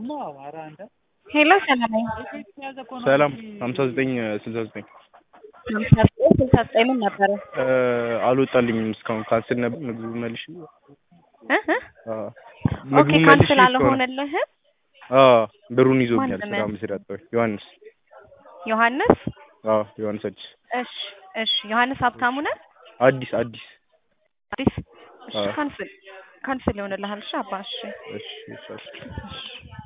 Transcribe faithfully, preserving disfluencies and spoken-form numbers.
ሄሎ ሰላም ነኝ። ሰላም ሃምሳ ዘጠኝ ስልሳ ዘጠኝ ሃምሳ ዘጠኝ ስልሳ ዘጠኝ ምን ነበረ? አልወጣልኝም እስካሁን ካንስል ነበር ምግቡ መልሽ እህ አዎ ኦኬ ካንስል አልሆነልህ? አዎ ብሩን ይዞኛል ስራ መስራት ዮሐንስ ዮሐንስ አዎ ዮሐንስ አዲስ እሺ እሺ ዮሐንስ ሀብታሙ ነህ? አዲስ አዲስ አዲስ እሺ ካንስል ካንስል ይሆንልሃል እሺ አባ እሺ እሺ እሺ